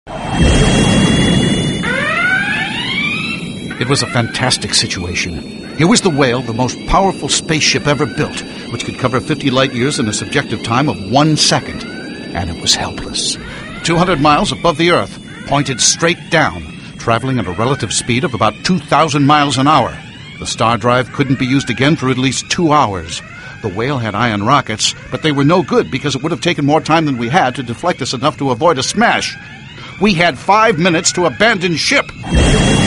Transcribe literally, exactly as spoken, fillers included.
It was a fantastic situation. Here was the Whale, the most powerful spaceship ever built, which could cover fifty light years in a subjective time of one second. And it was helpless. two hundred miles above the Earth, pointed straight down, traveling at a relative speed of about two thousand miles an hour. The star drive couldn't be used again for at least two hours. The Whale had ion rockets, but they were no good because it would have taken more time than we had to deflect us enough to avoid a smash. We had five minutes to abandon ship.